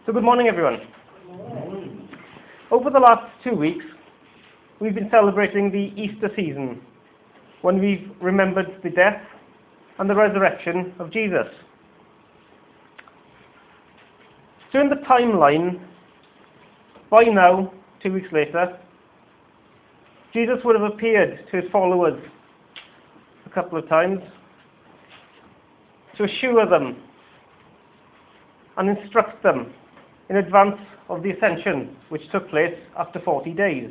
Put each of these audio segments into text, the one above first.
So good morning, everyone. Over the last 2 weeks, we've been celebrating the Easter season, when we've remembered the death and the resurrection of Jesus. So in the timeline, by now, 2 weeks later, Jesus would have appeared to his followers a couple of times to assure them and instruct them in advance of the ascension, which took place after 40 days.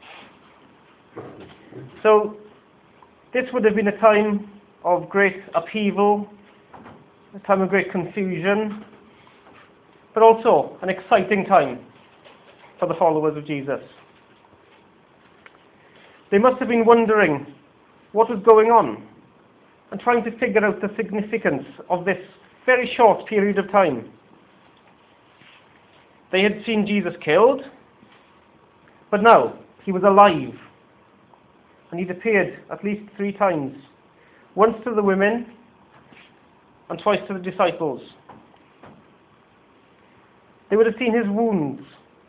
So this would have been a time of great upheaval, a time of great confusion, but also an exciting time for the followers of Jesus. They must have been wondering what was going on and trying to figure out the significance of this very short period of time. They had seen Jesus killed, but now he was alive, and he'd appeared at least 3 times, once to the women and twice to the disciples. They would have seen his wounds.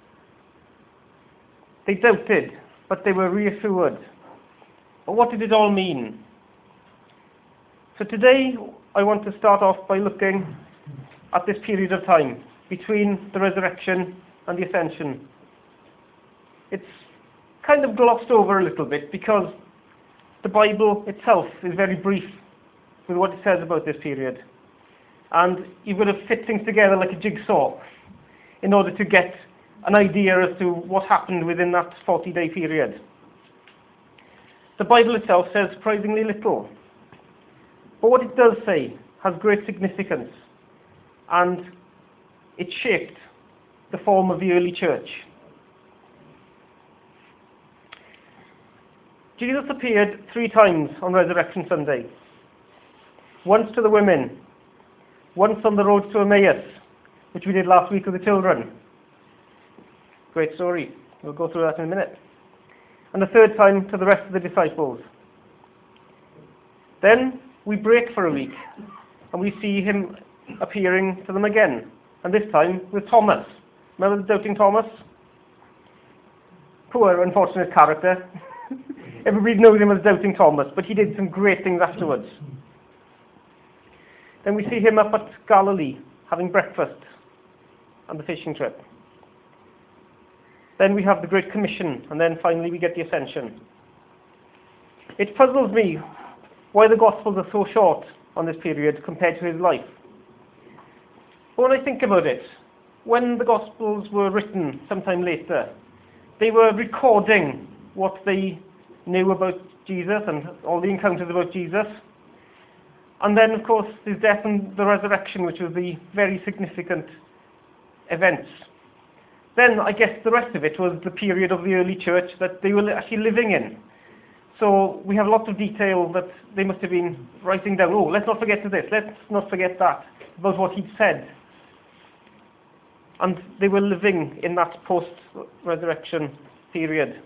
They doubted, but they were reassured. But what did it all mean? So today I want to start off by looking at this period of time between the resurrection and the ascension. It's kind of glossed over a little bit because the Bible itself is very brief with what it says about this period. And you've got to fit things together like a jigsaw in order to get an idea as to what happened within that 40-day period. The Bible itself says surprisingly little. But what it does say has great significance, and it shaped the form of the early church. Jesus appeared 3 times on Resurrection Sunday. Once to the women, once on the road to Emmaus, which we did last week with the children. Great story. We'll go through that in a minute. And the 3rd time to the rest of the disciples. Then we break for a week, and we see him appearing to them again, and this time with Thomas. Remember the doubting Thomas? Poor, unfortunate character. Everybody knows him as doubting Thomas, but he did some great things afterwards. Then we see him up at Galilee, having breakfast on the fishing trip. Then we have the Great Commission, and then finally we get the Ascension. It puzzles me why the Gospels are so short on this period compared to his life. But when I think about it, when the Gospels were written sometime later, they were recording what they knew about Jesus and all the encounters about Jesus. And then, of course, his death and the resurrection, which was the very significant events. Then, I guess the rest of it was the period of the early church that they were actually living in. So we have lots of detail that they must have been writing down. Oh, let's not forget this, let's not forget that, about what he'd said. And they were living in that post-resurrection period.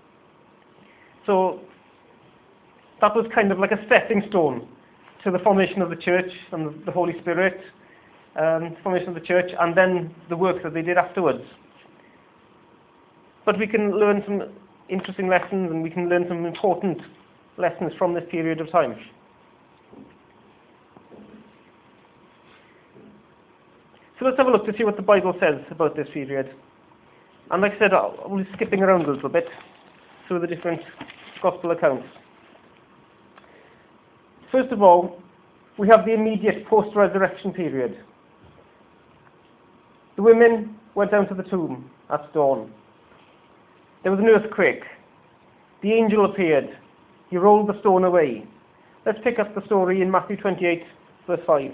So that was kind of like a stepping stone to the formation of the church and the Holy Spirit, formation of the church, and then the work that they did afterwards. But we can learn some interesting lessons, and we can learn some important lessons from this period of time. So let's have a look to see what the Bible says about this period. And like I said, I'll be skipping around a little bit through the different Gospel accounts. First of all, we have the immediate post-resurrection period. The women went down to the tomb at dawn. There was an earthquake. The angel appeared. He rolled the stone away. Let's pick up the story in Matthew 28, verse 5.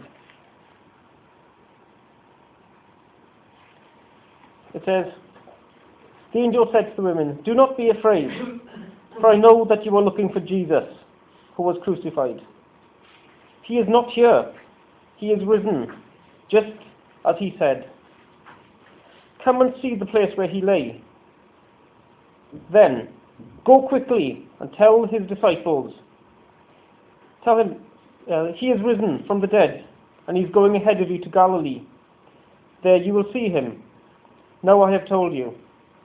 It says, "The angel said to the women, 'Do not be afraid, for I know that you are looking for Jesus, who was crucified. He is not here. He is risen, just as he said. Come and see the place where he lay. Then go quickly and tell his disciples. Tell him he is risen from the dead, and he's going ahead of you to Galilee. There you will see him. Now I have told you.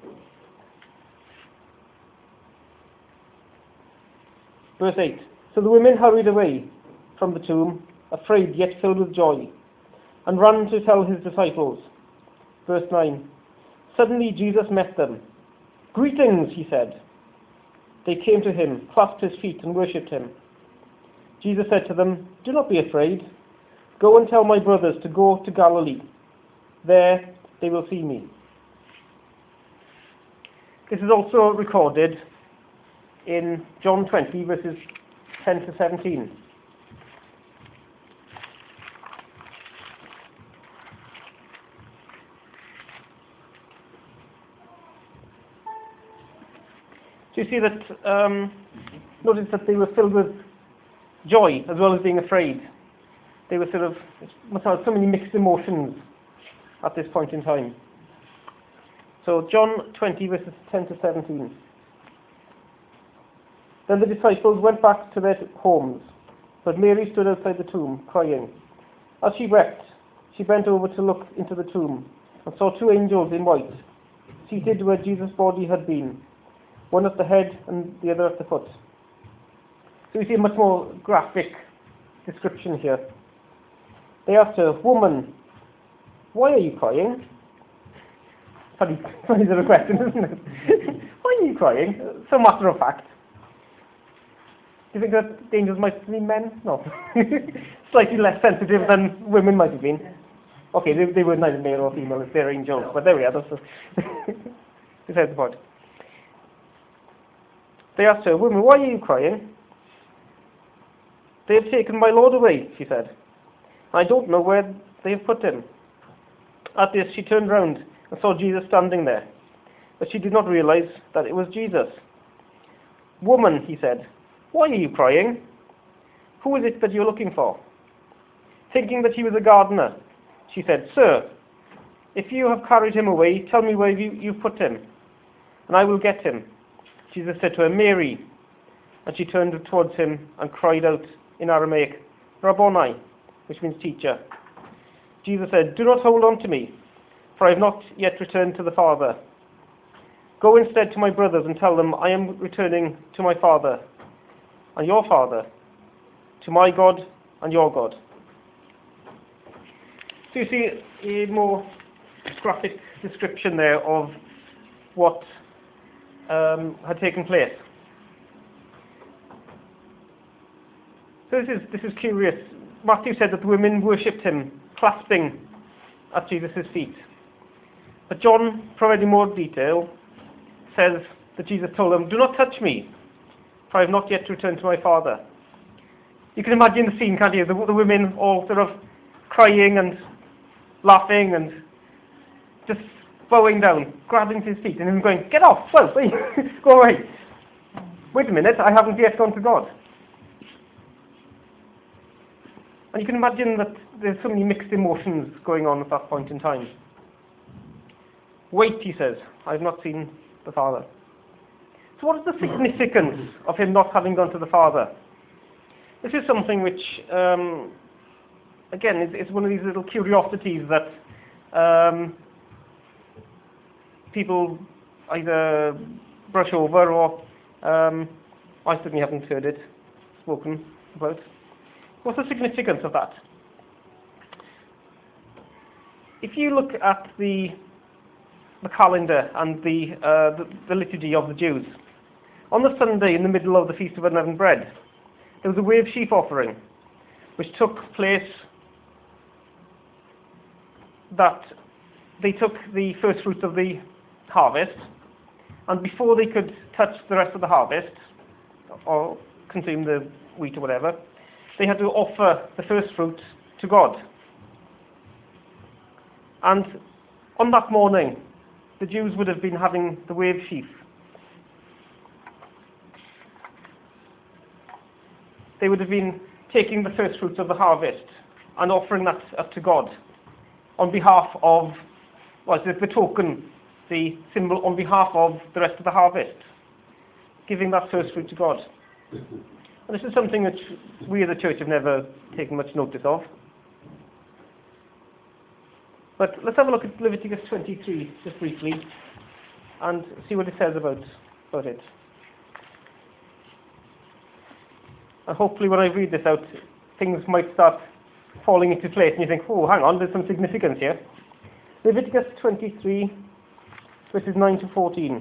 Verse 8. So the women hurried away from the tomb, afraid yet filled with joy, and ran to tell his disciples. Verse 9. Suddenly Jesus met them. Greetings, he said. They came to him, clasped his feet, and worshipped him. Jesus said to them, Do not be afraid. Go and tell my brothers to go to Galilee. There they will see me. This is also recorded in John 20, verses 10 to 17. So you see that, notice that they were filled with joy as well as being afraid. They were must have so many mixed emotions at this point in time. So John 20, verses 10 to 17. Then the disciples went back to their homes, but Mary stood outside the tomb, crying. As she wept, she bent over to look into the tomb, and saw two angels in white, seated where Jesus' body had been, one at the head and the other at the foot. So we see a much more graphic description here. They asked her, Woman, why are you crying? Funny little question, isn't it? Why are you crying? So matter of fact. Do you think that the angels might have been men? No. Slightly less sensitive than women might have been. Okay, they were neither male or female, if they're angels, but there we are. Besides the point. They asked her, Woman, why are you crying? They have taken my Lord away, she said. I don't know where they have put him. At this, she turned round and saw Jesus standing there, but she did not realize that it was Jesus. Woman, he said, why are you crying? Who is it that you're looking for? Thinking that he was a gardener, she said, Sir, if you have carried him away, tell me where you've put him, and I will get him. Jesus said to her, Mary. And she turned towards him and cried out in Aramaic, Rabboni, which means teacher. Jesus said, Do not hold on to me, for I have not yet returned to the Father. Go instead to my brothers and tell them, I am returning to my Father and your Father, to my God and your God. So you see a more graphic description there of what had taken place. So this is curious. Matthew said that the women worshipped him, clasping at Jesus' feet. But John, providing more detail, says that Jesus told them, Do not touch me, for I have not yet returned to my Father. You can imagine the scene, can't you? The women all sort of crying and laughing and just bowing down, grabbing his feet, and him going, Get off! Well, go away. Wait a minute, I haven't yet gone to God. And you can imagine that there's so many mixed emotions going on at that point in time. Wait, he says, I have not seen the Father. So what is the significance of him not having gone to the Father? This is something which, again, is one of these little curiosities that people either brush over or I certainly haven't heard it spoken about. What's the significance of that? If you look at the calendar and the liturgy of the Jews, on the Sunday in the middle of the Feast of Unleavened Bread, there was a wave sheaf offering, which took place that they took the first fruits of the harvest, and before they could touch the rest of the harvest, or consume the wheat or whatever, they had to offer the first fruit to God. And on that morning, the Jews would have been having the wave sheaf. They would have been taking the first fruits of the harvest and offering that up to God on behalf of, the token, the symbol on behalf of the rest of the harvest, giving that first fruit to God. And this is something that we as a church have never taken much notice of. But let's have a look at Leviticus 23 just briefly and see what it says about it. And hopefully when I read this out, things might start falling into place and you think, oh, hang on, there's some significance here. Leviticus 23, verses 9 to 14.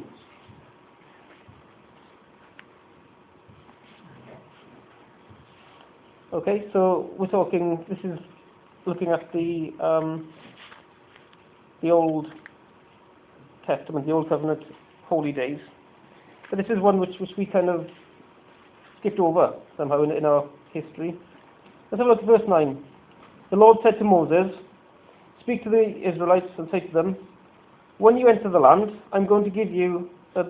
Okay, so we're talking, this is looking at the Old Testament, the Old Covenant holy days. But this is one which we kind of skipped over somehow in our history. Let's have a look at verse 9. The Lord said to Moses, speak to the Israelites and say to them, when you enter the land I'm going to give you, and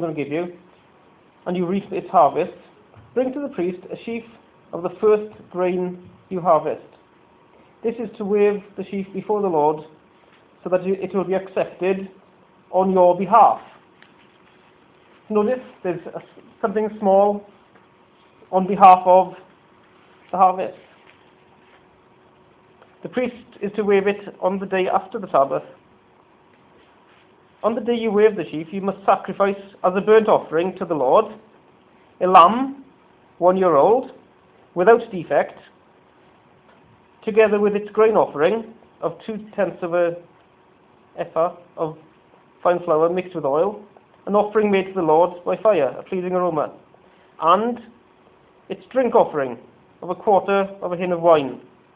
you reap its harvest, bring to the priest a sheaf of the first grain you harvest. This is to wave the sheaf before the Lord, so that it will be accepted on your behalf. Notice there's something small on behalf of the harvest. The priest is to wave it on the day after the Sabbath. On the day you wave the sheaf, you must sacrifice as a burnt offering to the Lord a lamb, 1 year old, without defect, together with its grain offering of 2/10 of a ephah of fine flour mixed with oil, an offering made to the Lord by fire, a pleasing aroma, and its drink offering of 1/4 of a hin of wine.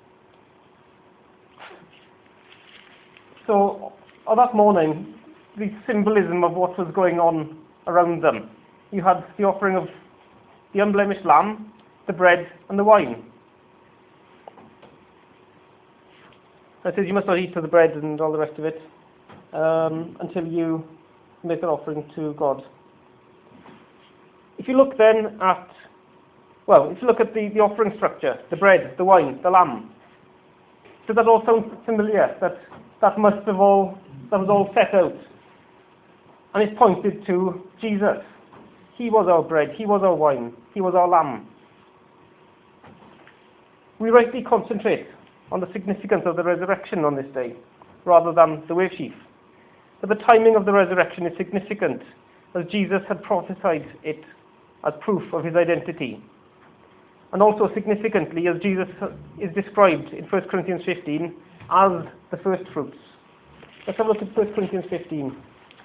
So, on that morning, the symbolism of what was going on around them. You had the offering of the unblemished lamb, the bread, and the wine. It says you must not eat of the bread and all the rest of it until you make an offering to God. If you look then at, if you look at the offering structure, the bread, the wine, the lamb, does that all sound familiar? That was all set out. And it pointed to Jesus. He was our bread, he was our wine, he was our lamb. We rightly concentrate on the significance of the resurrection on this day, rather than the wave sheaf. But the timing of the resurrection is significant, as Jesus had prophesied it as proof of his identity. And also significantly, as Jesus is described in 1 Corinthians 15 as the first fruits. Let's have a look at 1 Corinthians 15.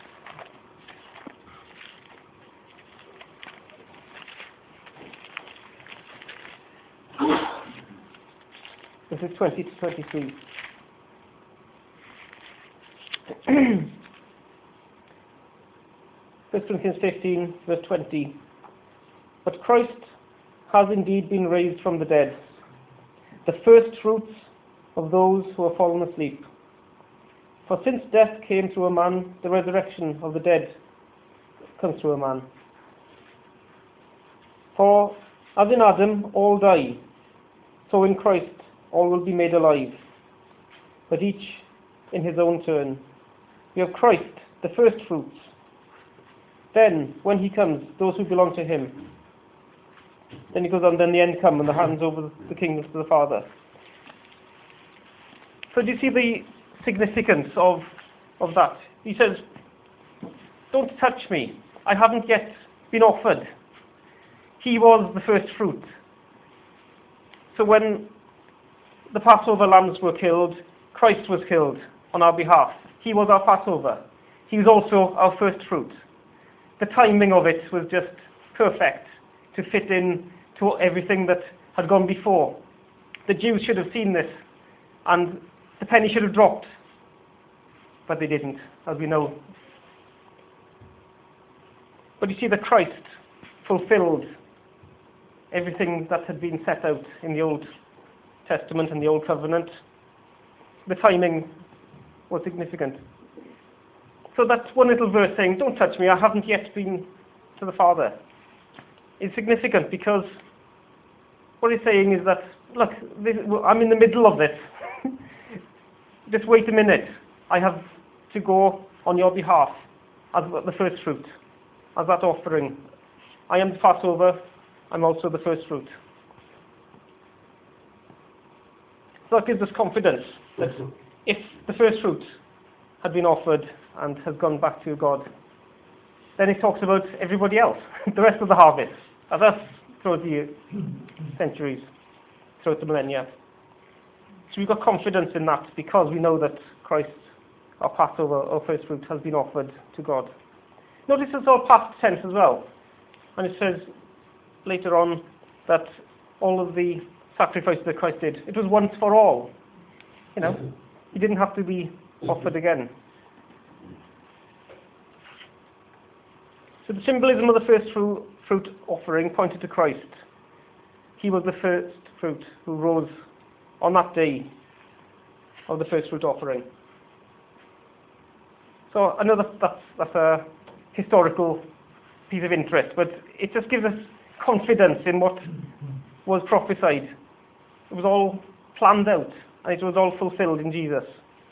This is 20 to 23. First Corinthians 15, verse 20. But Christ has indeed been raised from the dead, the first fruits of those who have fallen asleep. For since death came through a man, the resurrection of the dead comes through a man. For as in Adam all die, so in Christ all will be made alive, but each in his own turn. We have Christ, the first fruits. Then, when he comes, those who belong to him. Then he goes on, then the end come, and the hands over the kingdom to the Father. So do you see the significance of that? He says, don't touch me. I haven't yet been offered. He was the first fruit. So when the Passover lambs were killed, Christ was killed on our behalf. He was our Passover. He was also our first fruit. The timing of it was just perfect to fit in to everything that had gone before. The Jews should have seen this, and the penny should have dropped, but they didn't, as we know. But you see that Christ fulfilled everything that had been set out in the Old Testament and the Old Covenant. The timing was significant. So that's one little verse saying, don't touch me, I haven't yet been to the Father. It's significant because what he's saying is that, look, I'm in the middle of this. Just wait a minute. I have to go on your behalf as the first fruit, as that offering. I am the Passover, I'm also the first fruit. So that gives us confidence that if the first fruit had been offered and has gone back to God, then it talks about everybody else, the rest of the harvest, as us throughout the centuries, throughout the millennia. So we've got confidence in that because we know that Christ, our Passover, our first fruit, has been offered to God. Notice it's all past tense as well. And it says later on that all of the sacrifices that Christ did, it was once for all. You know, he didn't have to be offered again. So the symbolism of the first fruit offering pointed to Christ. He was the first fruit who rose on that day of the first fruit offering. So I know that's a historical piece of interest, but it just gives us confidence in what was prophesied. It was all planned out, and it was all fulfilled in Jesus.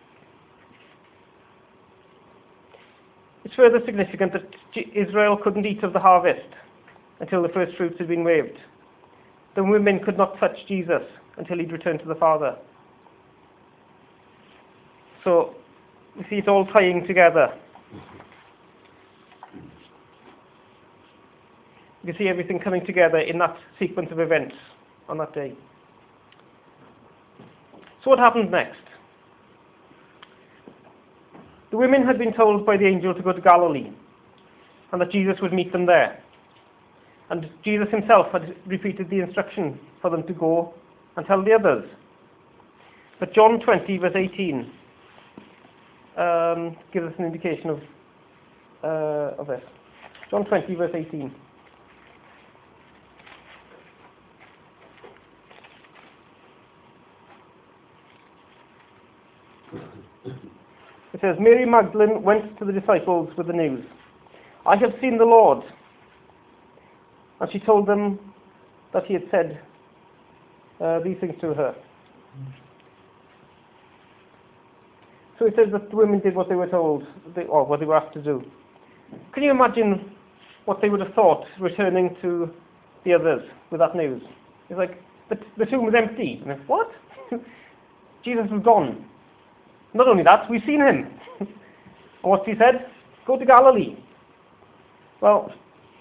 It's further significant that Israel couldn't eat of the harvest until the first fruits had been waved. The women could not touch Jesus until he'd returned to the Father. So, you see, it's all tying together. You see everything coming together in that sequence of events on that day. So what happened next? The women had been told by the angel to go to Galilee and that Jesus would meet them there. And Jesus himself had repeated the instruction for them to go and tell the others. But John 20 verse 18 gives us an indication of this. John 20 verse 18. It says, Mary Magdalene went to the disciples with the news. I have seen the Lord. And she told them that he had said these things to her. So it says that the women did what they were told, or what they were asked to do. Can you imagine what they would have thought returning to the others with that news? It's like, the tomb was empty. And what? Jesus was gone. Not only that, we've seen him. And what's he said? Go to Galilee. Well,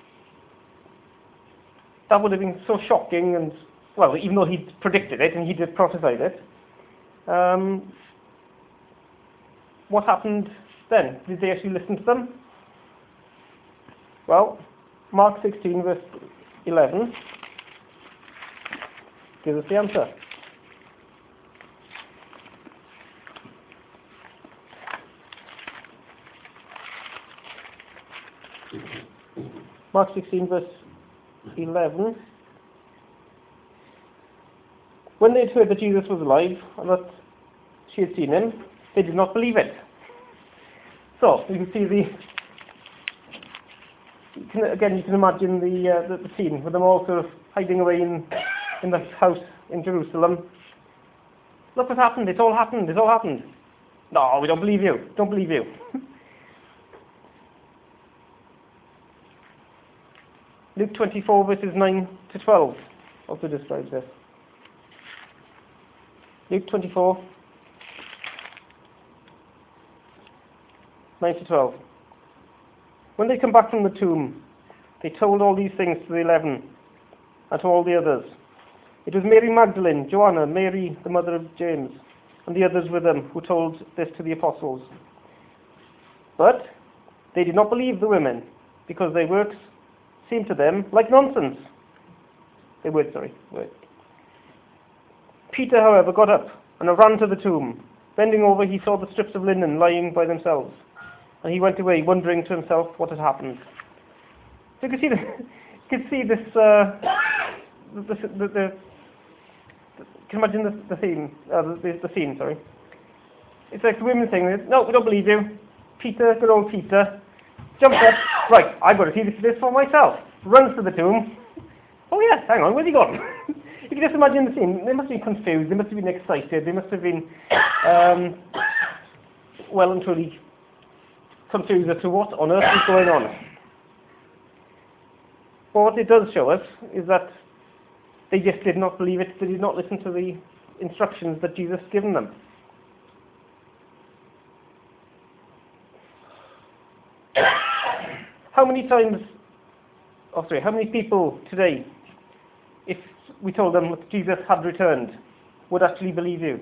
that would have been so shocking, and, well, even though he'd predicted it and he did prophesied it, what happened then? Did they actually listen to them? Well, Mark 16 verse 11 gives us the answer. Mark 16 verse 11. When they had heard that Jesus was alive and that she had seen him, they did not believe it. So you can see you can imagine the scene with them all sort of hiding away in the house in Jerusalem. Look what happened! It's all happened! It's all happened! No, we don't believe you! Don't believe you! Luke 24 verses 9 to 12 also describes this. Luke 24, 9 to 12. When they come back from the tomb, they told all these things to the 11 and to all the others. It was Mary Magdalene, Joanna, Mary, the mother of James, and the others with them who told this to the apostles. But they did not believe the women, because their works seemed to them like nonsense. Peter, however, got up and ran to the tomb. Bending over, he saw the strips of linen lying by themselves, and he went away, wondering to himself what had happened. So you can see this. Can you imagine the scene? The scene, sorry. It's like the women saying this. No, we don't believe you. Peter, good old Peter, jumps up. Right, I've got to see this for myself. Runs to the tomb. Oh yes, hang on, where's he gone? You can just imagine the scene. They must have been confused. They must have been excited. They must have been well and truly confused as to what on earth is going on. But what it does show us is that they just did not believe it. They did not listen to the instructions that Jesus had given them. How many people today, if we told them that Jesus had returned, would actually believe you?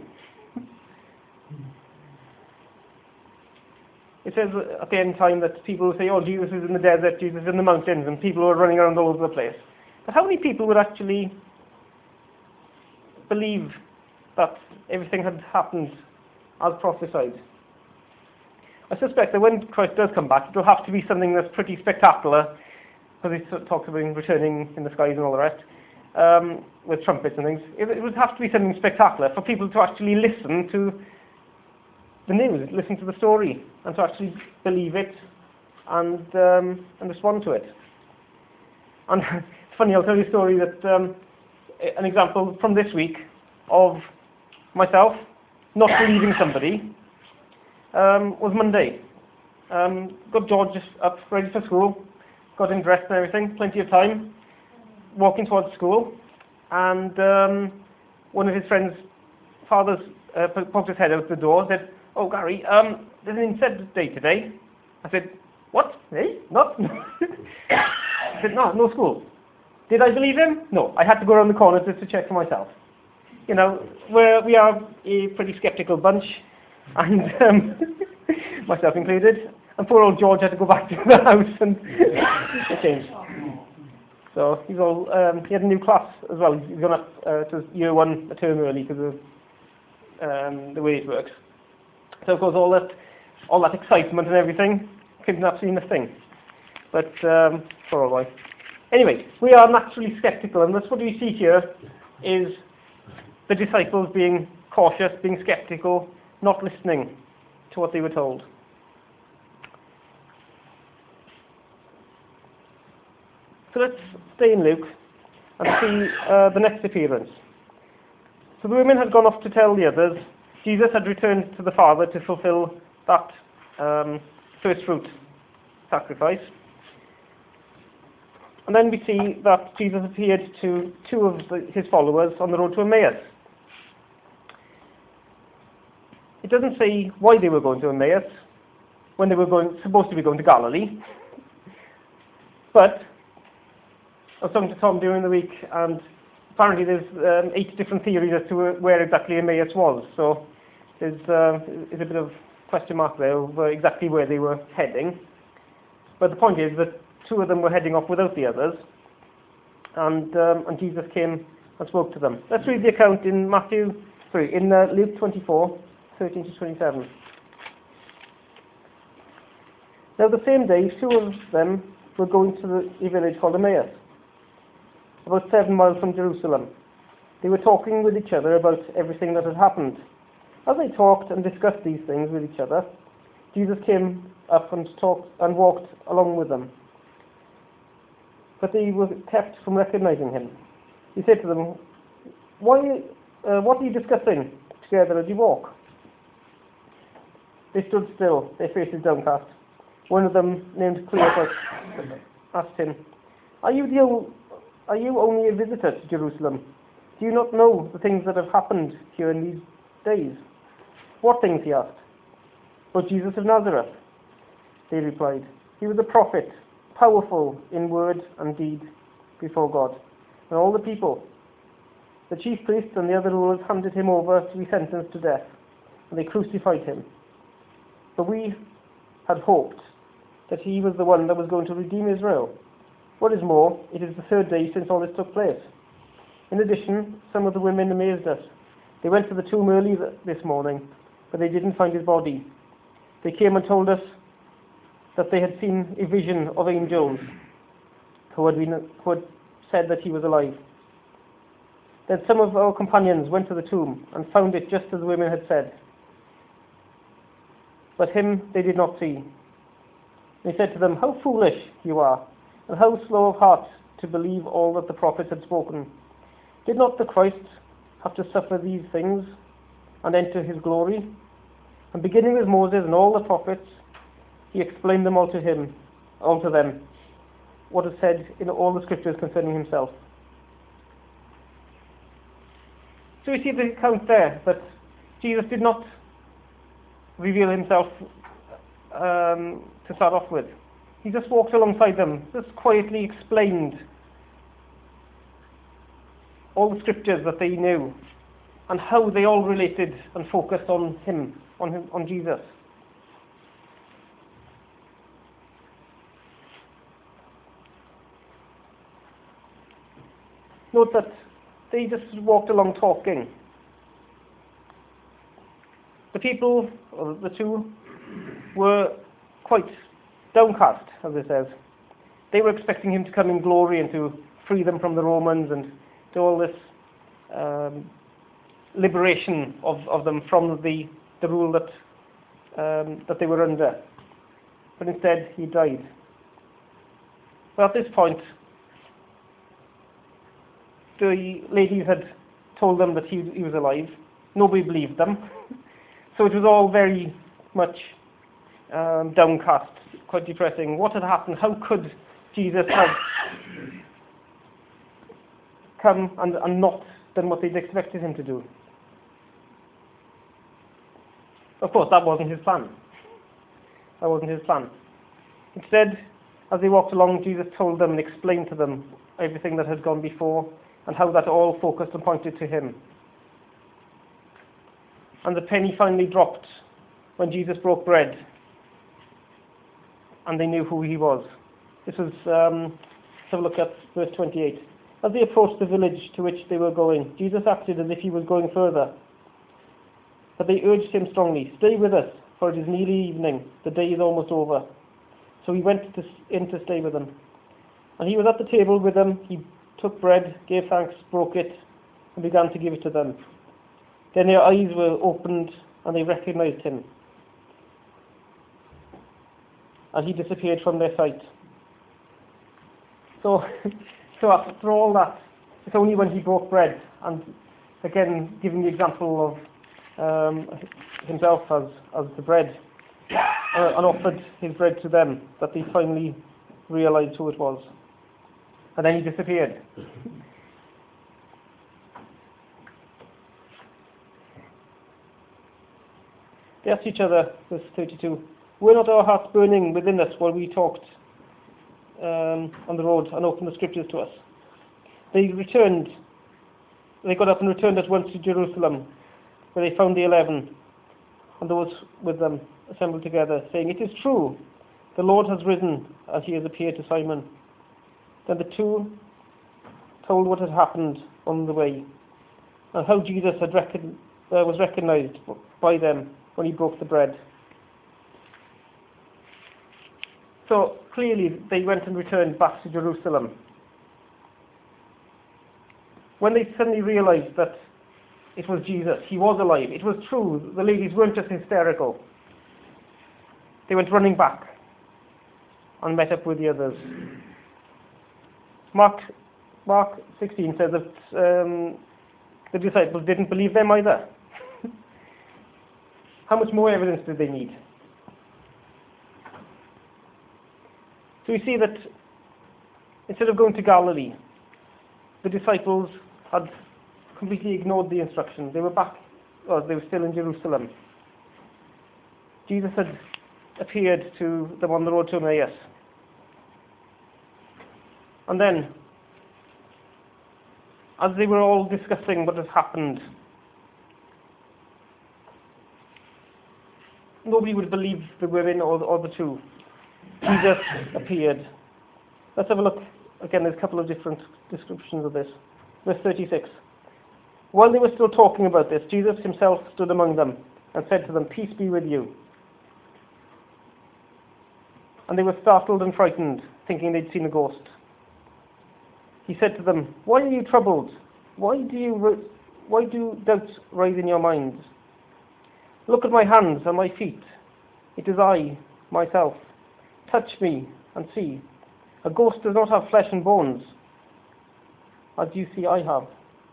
It says at the end time that people will say, oh, Jesus is in the desert, Jesus is in the mountains, and people are running around all over the place. But how many people would actually believe that everything had happened as prophesied? I suspect that when Christ does come back, it will have to be something that's pretty spectacular, because he talks about him returning in the skies and all the rest, with trumpets and things. It would have to be something spectacular for people to actually listen to the news, listen to the story, and to actually believe it and respond to it. And it's funny, I'll tell you a story that, an example from this week of myself not believing somebody was Monday. Got George up ready for school, got him dressed and everything, plenty of time, walking towards school, and one of his friends' fathers poked his head out the door and said, oh, Gary, there's an inset day today. I said, what? Hey? Not? I said, no school. Did I believe him? No. I had to go around the corner just to check for myself. You know, we are a pretty sceptical bunch, and myself included. And poor old George had to go back to the house and change. So he's all, he had a new class as well. He's gone up to year one a term early because of the way it works. So of course all that excitement and everything couldn't have seen a thing. But poor old boy. Anyway, we are naturally skeptical, and that's what we see here is the disciples being cautious, being skeptical, not listening to what they were told. So let's stay in Luke and see the next appearance. So the women had gone off to tell the others. Jesus had returned to the Father to fulfill that first fruit sacrifice. And then we see that Jesus appeared to two of his followers on the road to Emmaus. It doesn't say why they were going to Emmaus, when they were supposed to be going to Galilee. But I was talking to Tom during the week, and apparently there's 8 different theories as to where exactly Emmaus was. So there's a bit of question mark there over exactly where they were heading. But the point is that 2 of them were heading off without the others, and Jesus came and spoke to them. Let's read the account in Luke 24, 13 to 27. Now the same day, 2 of them were going to a village called Emmaus, about 7 miles from Jerusalem. They were talking with each other about everything that had happened. As they talked and discussed these things with each other, Jesus came up and walked along with them. But they were kept from recognizing him. He said to them, what are you discussing together as you walk? They stood still, their faces downcast. One of them, named Cleopas, asked him, Are you only a visitor to Jerusalem? Do you not know the things that have happened here in these days? What things? He asked. But Jesus of Nazareth, they replied. He was a prophet, powerful in word and deed before God and all the people. The chief priests and the other rulers handed him over to be sentenced to death, and they crucified him. But we had hoped that he was the one that was going to redeem Israel. What is more, it is the 3rd day since all this took place. In addition, some of the women amazed us. They went to the tomb early this morning, but they didn't find his body. They came and told us that they had seen a vision of angels who had said that he was alive. Then some of our companions went to the tomb and found it just as the women had said. But him they did not see. They said to them, How foolish you are, and how slow of heart to believe all that the prophets had spoken. Did not the Christ have to suffer these things and enter his glory? And beginning with Moses and all the prophets, he explained them all to them, what is said in all the scriptures concerning himself. So we see the account there that Jesus did not reveal himself to start off with. he just walked alongside them, just quietly explained all the scriptures that they knew and how they all related and focused on him, on Jesus. Note that they just walked along talking. The people, or the two, were quite downcast, as it says. They were expecting him to come in glory and to free them from the Romans and do all this liberation of them from the rule that they were under. But instead, he died. But at this point, the ladies had told them that he was alive. Nobody believed them. So it was all very much downcast, quite depressing. What had happened? How could Jesus have come and not done what they'd expected him to do? Of course, that wasn't his plan. That wasn't his plan. Instead, as they walked along, Jesus told them and explained to them everything that had gone before and how that all focused and pointed to him. And the penny finally dropped when Jesus broke bread and they knew who he was. This was, let's have a look at verse 28. As they approached the village to which they were going, Jesus acted as if he was going further. But they urged him strongly, "Stay with us, for it is nearly evening. The day is almost over." So he went in to stay with them. And he was at the table with them. He took bread, gave thanks, broke it, and began to give it to them. Then their eyes were opened and they recognized him. And he disappeared from their sight. So after all that, it's only when he broke bread, and again giving the example of himself as the bread, and offered his bread to them, that they finally realized who it was. And then he disappeared. They asked each other, verse 32, "Were not our hearts burning within us while we talked on the road and opened the scriptures to us?" They got up and returned at once to Jerusalem, where they found the 11 and those with them assembled together, saying, "It is true, the Lord has risen as he has appeared to Simon." Then the two told what had happened on the way and how Jesus was recognized by them when he broke the bread. So clearly they went and returned back to Jerusalem. When they suddenly realized that it was Jesus, he was alive, it was true, the ladies weren't just hysterical, they went running back and met up with the others. Mark 16 says that the disciples didn't believe them either. How much more evidence did they need? So we see that instead of going to Galilee, the disciples had completely ignored the instruction. They were they were still in Jerusalem. Jesus had appeared to them on the road to Emmaus. And then, as they were all discussing what had happened, nobody would believe the women or the two. Jesus appeared. Let's have a look. Again, there's a couple of different descriptions of this. Verse 36. While they were still talking about this, Jesus himself stood among them and said to them, "Peace be with you." And they were startled and frightened, thinking they'd seen a ghost. He said to them, "Why are you troubled? Why do doubts rise in your minds? Look at my hands and my feet. It is I, myself. Touch me and see. A ghost does not have flesh and bones, as you see I have."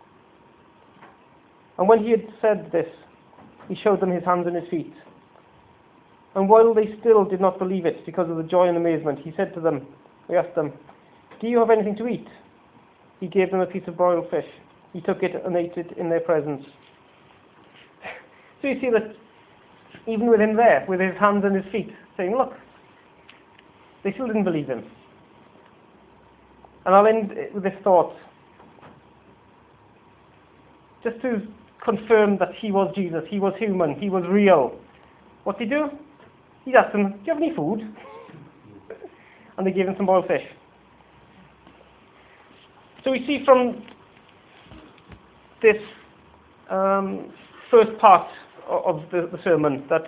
And when he had said this, he showed them his hands and his feet. And while they still did not believe it because of the joy and amazement, he said to them, he asked them, "Do you have anything to eat?" He gave them a piece of broiled fish. He took it and ate it in their presence. So you see that even with him there, with his hands and his feet, saying, "Look, They still didn't believe him. And I'll end with this thought. Just to confirm that he was Jesus, he was human, he was real. What did he do? He asked them, do you have any food? And they gave him some boiled fish. So we see from this first part of the sermon that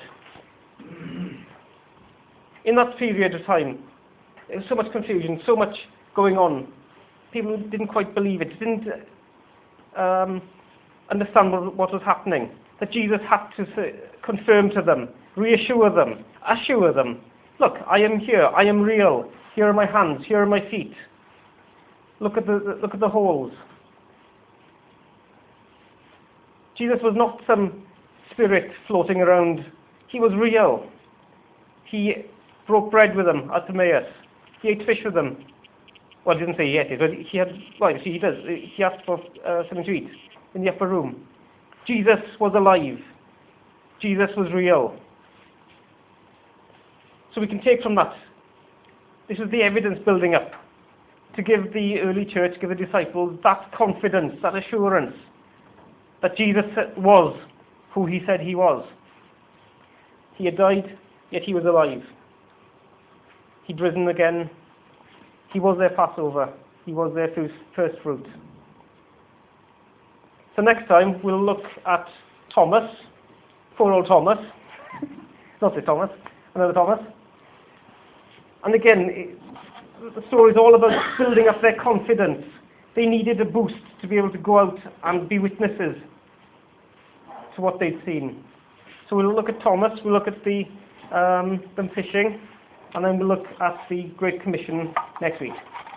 in that period of time, there was so much confusion, so much going on. People didn't quite believe it, didn't understand what was happening. That Jesus had to confirm to them, reassure them, assure them, look, I am here, I am real. Here are my hands, here are my feet. Look at the holes. Jesus was not some spirit floating around. He was real. He broke bread with them at Emmaus. He ate fish with them. Well, I didn't say he ate it, but he had, well, see, he does. He asked for something to eat in the upper room. Jesus was alive. Jesus was real. So we can take from that, this is the evidence building up to give the early church, give the disciples that confidence, that assurance that Jesus was who he said he was. He had died, yet he was alive. He'd risen again. He was their Passover. He was their first fruit. So next time we'll look at Thomas, poor old Thomas, not this Thomas, another Thomas. And again, the story is all about building up their confidence. They needed a boost to be able to go out and be witnesses to what they'd seen. So we'll look at Thomas, we'll look at them fishing, and then we'll look at the Great Commission next week.